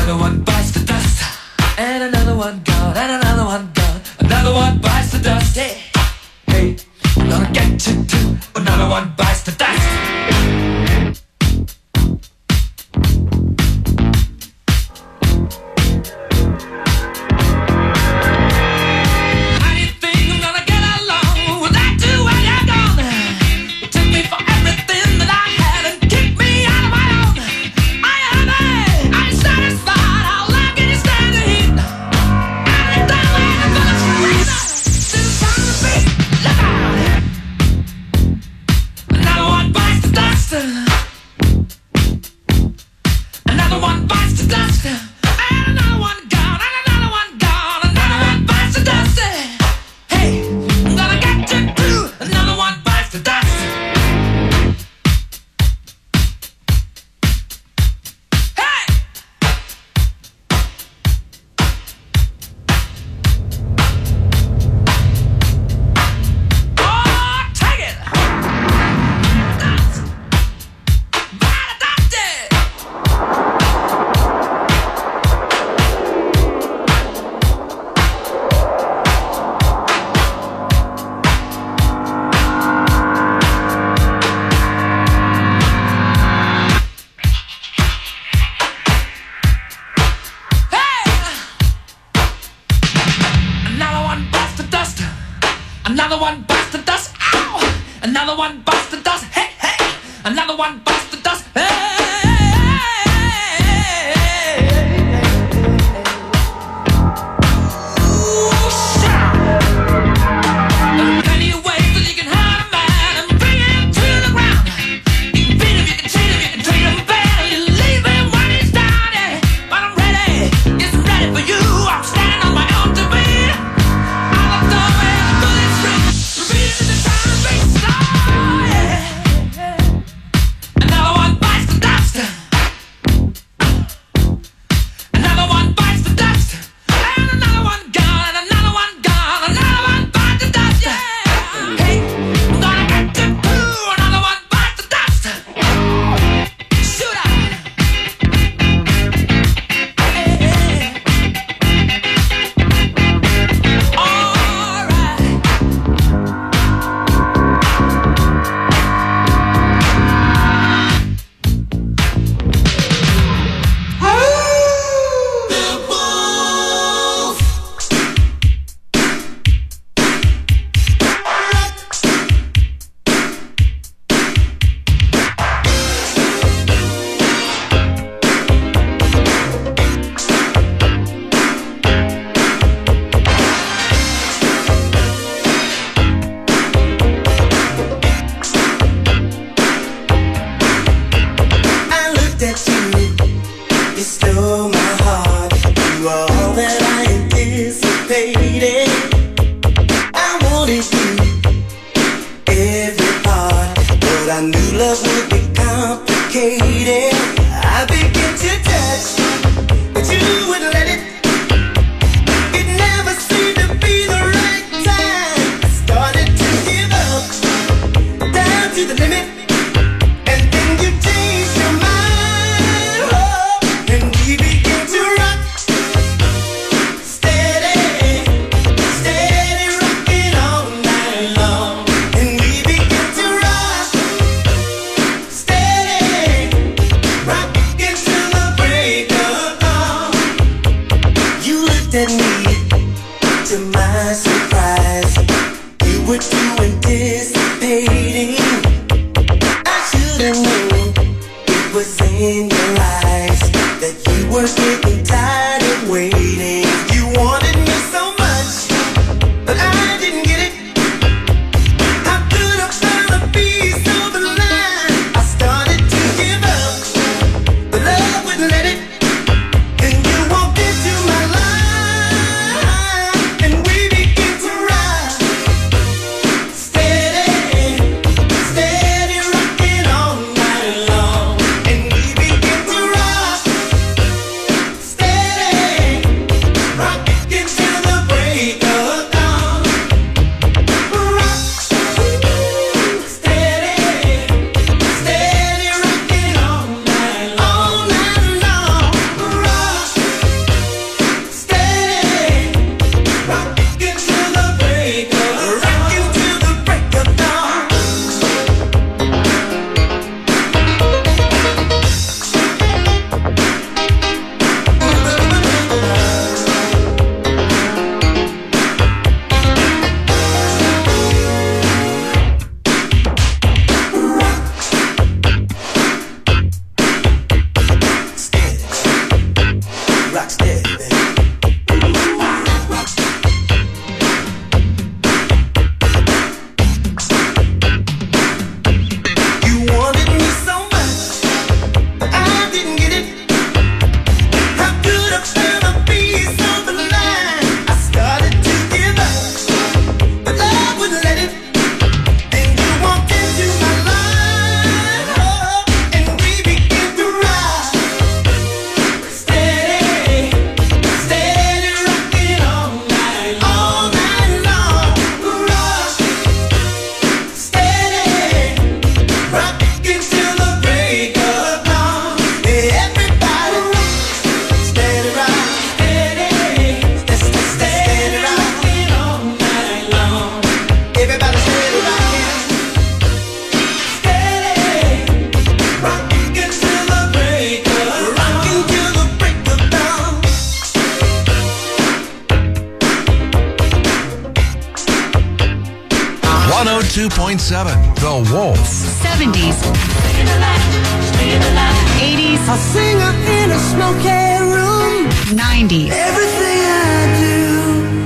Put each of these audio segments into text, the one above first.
Another one bites the dust, and another one gone, and another one gone. Another one bites the dust. Hey, hey, I'm gonna get you too. Another one bites the dust. 102.7 The Wolf. 70s. 80s. A singer in a smoky room. 90s. Everything I do,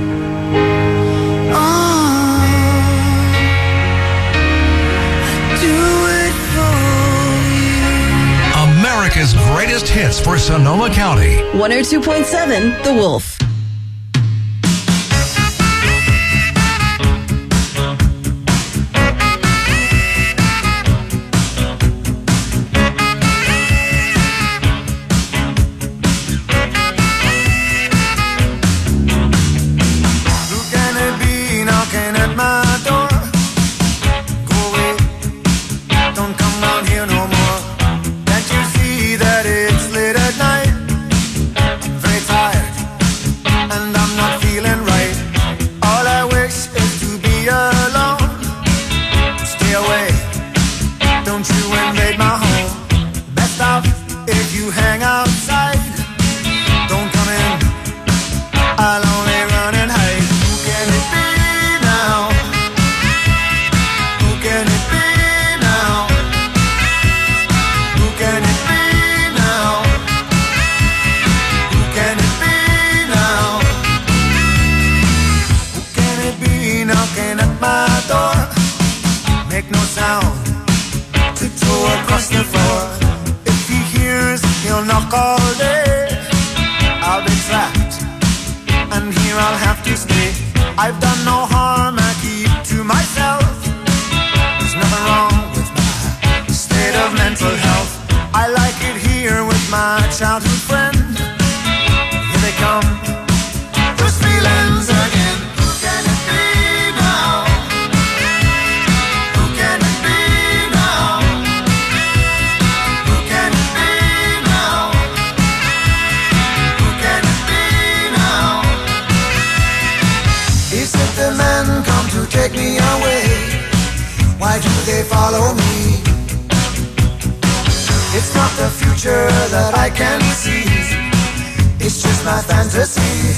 do it for you. America's greatest hits for Sonoma County. 102.7 The Wolf. I've done no harm, I keep to myself. There's nothing wrong with my state of mental health. I like it here with my childhood friend. Here they come, those feelings again. Who can it be now? Who can it be now? Who can it be now? Who can it be now? Is it the men come to take me away? Why do they follow me? It's not the future that I can see. It's just my fantasy.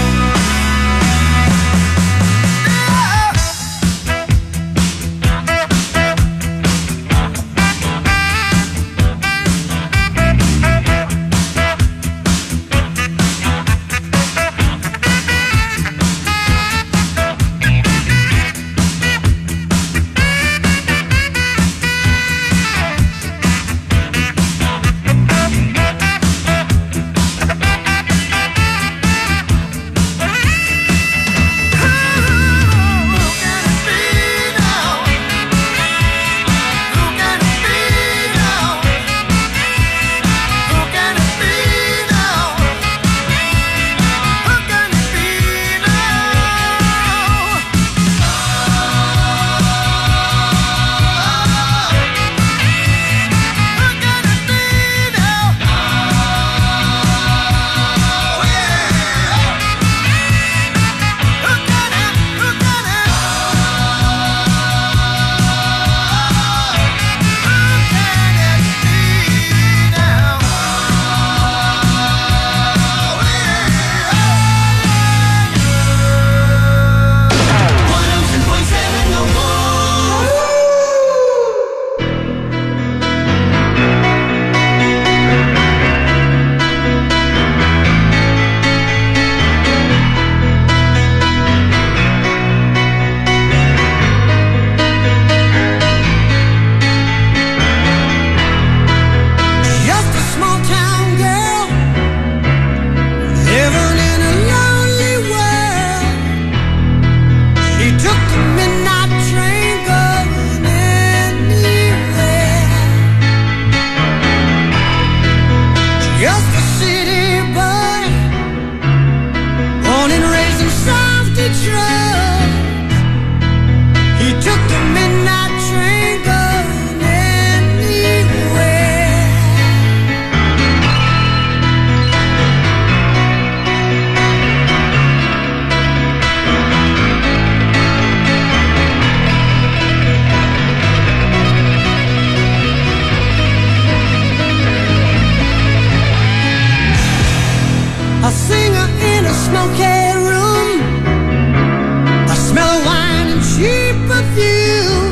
A singer in a smoky room, the smell of wine and cheap perfume.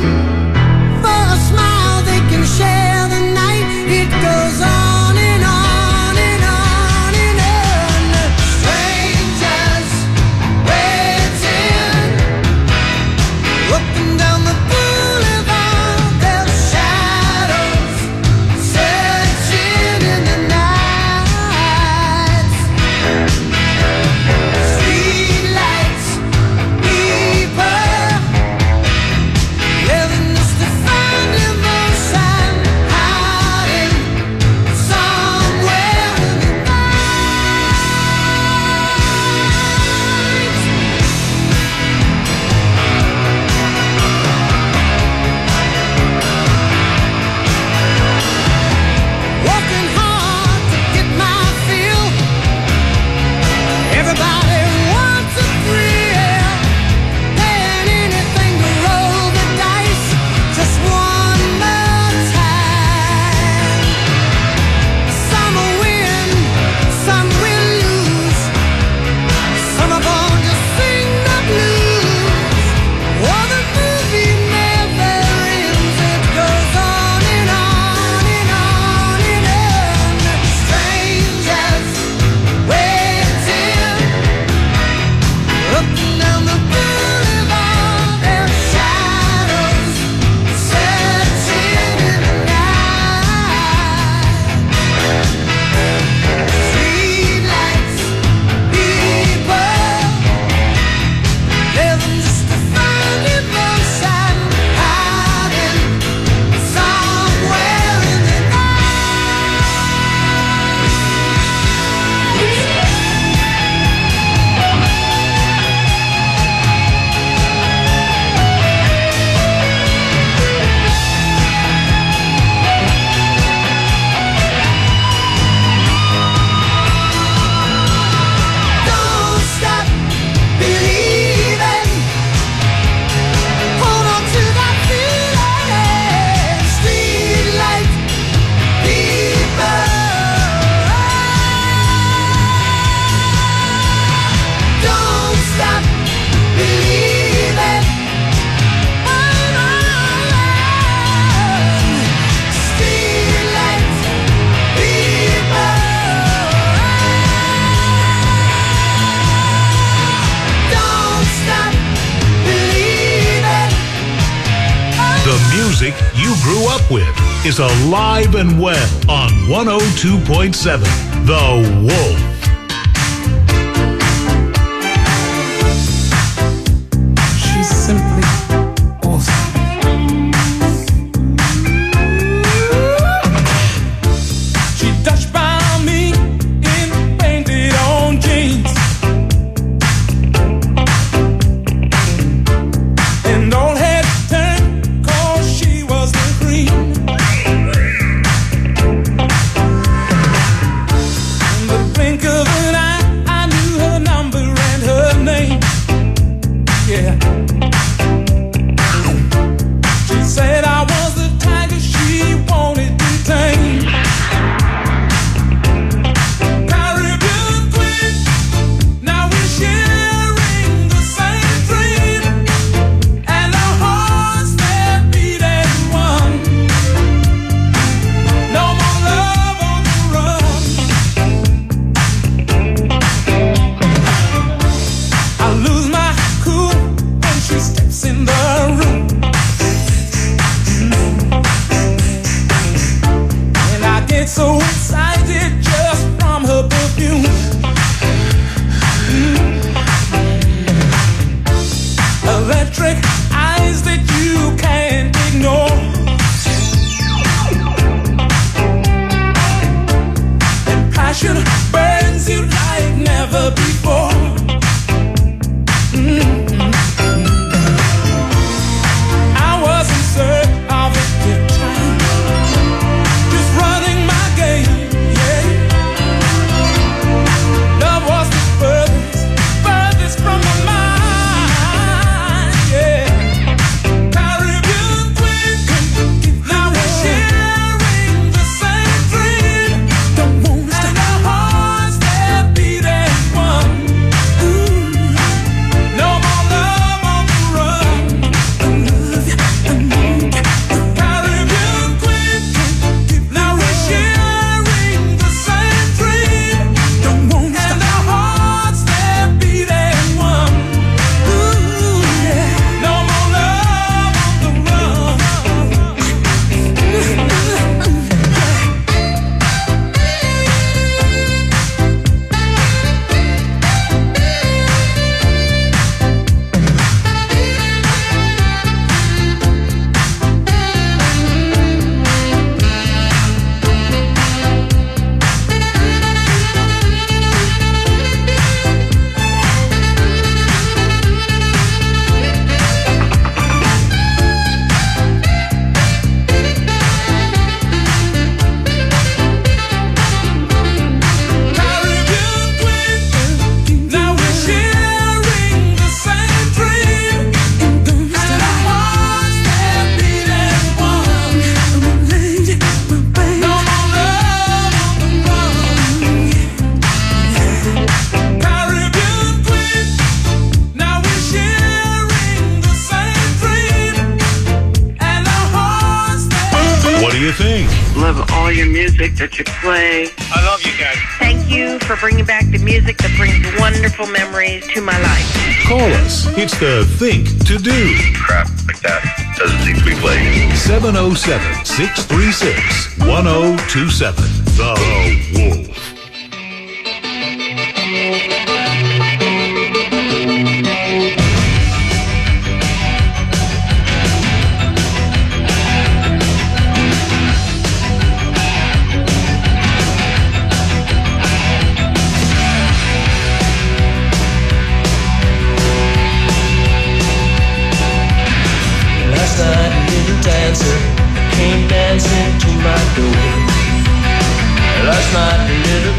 is alive and well on 102.7 The Wolf. She's simply awesome. She touched by me in painted on jeans, and all had turned 'cause she was the queen. In the blink of an eye, I knew her number and her name. Yeah. She said I was the tiger she wanted to tame. Caribbean queen, now we're sharing the same dream, and our hearts that beat as one. No more love on the run. I lose my cool when she steps in the room, and I get so excited just from her perfume. Electric eyes that you can't ignore, and passion burns you like never before. I was in search of a good time, just running my game, yeah. Love was the furthest from my mind, yeah. Caribbean queen, now we're sharing the same dream, and our hearts that beat as one. No more love on the run. Caribbean queen, now we're sharing the same dream, and our hearts that beat as one. No more love on the run. Caribbean queen, now we're sharing the same dream, and our hearts that beat as one. No more love on the run. Caribbean queen, now we're sharing the same dream, and our hearts that. What do you think? Love all your music that you play. I love you guys. Thank you for bringing back the music that brings wonderful memories to my life. Call us. It's the Think to Do. Crap like that doesn't seem to be played. 707-636-1027. The Wolf. Last night a little dancer came dancing to my door. Last night a little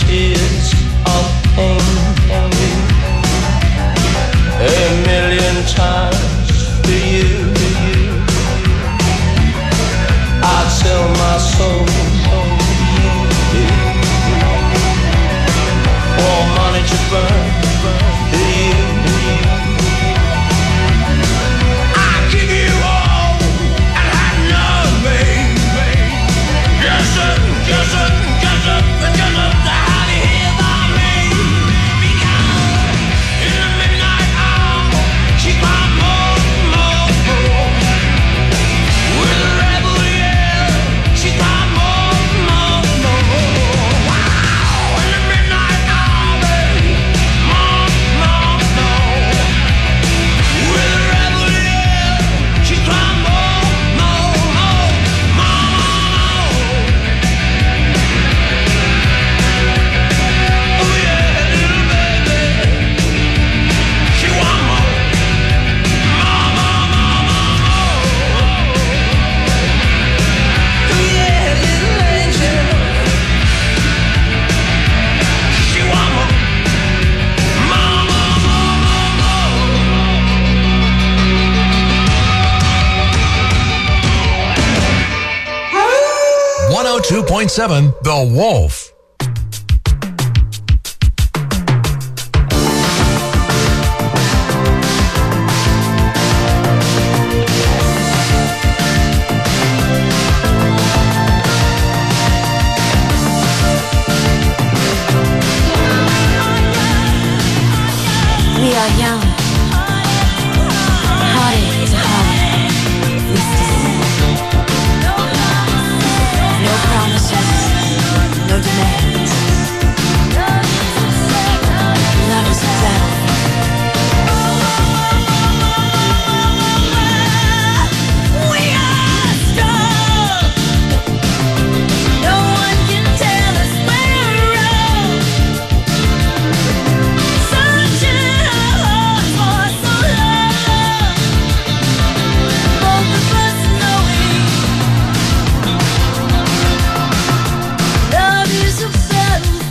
tears of pain. A million times for you, I sell my soul for money to burn for you. I give you all and have nothing. Just to have you here by me. Because in the midnight hour, she's my more. With a rebel yell, she's my more. Wow, in the midnight hour, baby, more. With a rebel yell, she's my more. Oh yeah, little baby, she want more. Oh yeah, little angel, she want more. More. 102.7 The Wolf. We are young, heartache to heartache, we stand. No promises, no demands. Love is a battlefield. We are strong. No one can tell us we're wrong. Searching our hearts for so long. Both of us knowing love is a battlefield.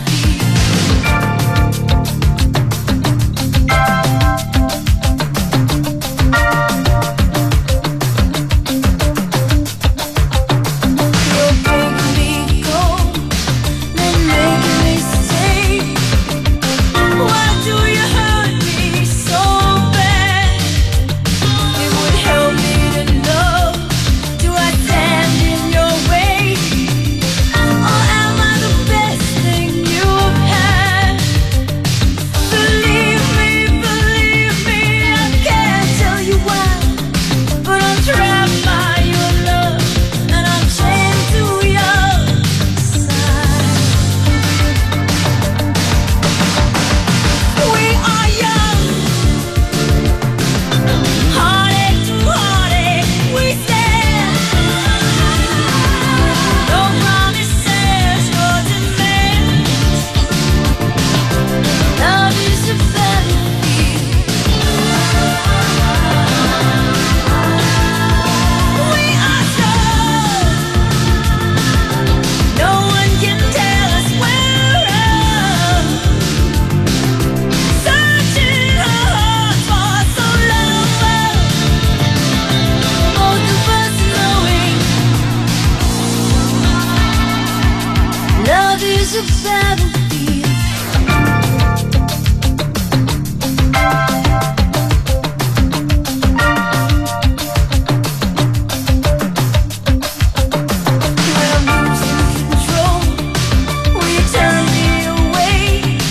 You're breaking me cold, then making me stay. Why do you hurt me so bad? It would help me to know. Do I stand in your way? Or am I the best thing you've had? Believe me, I can't tell you why. But I'm trapped by your love, and I'm chained to your side. We are young, heartache to heartache, we stand. No promises, no demands. Love is a battlefield. We are strong. No one can tell us we're wrong. Searching our hearts for so long. Both of us knowing love is a battlefield. When I'm losing control, will you turn me away?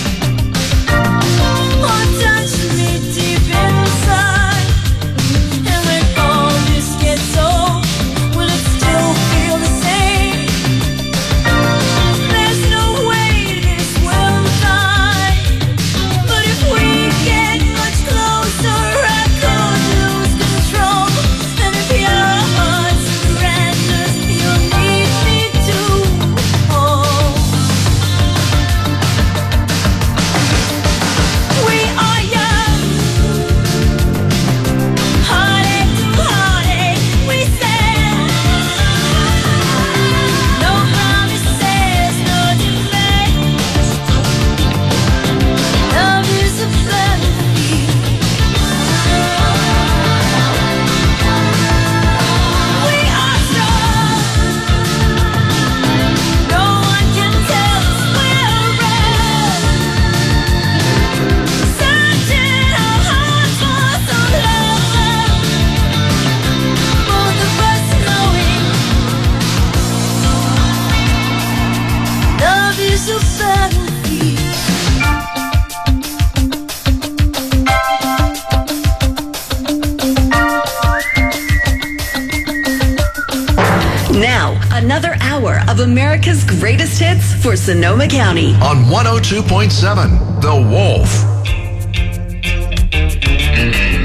Or touch me deep inside? And when all this gets old, will it still feel the same? There's no way this to battlefield. Now, another hour of America's greatest hits for Sonoma County. On 102.7, The Wolf.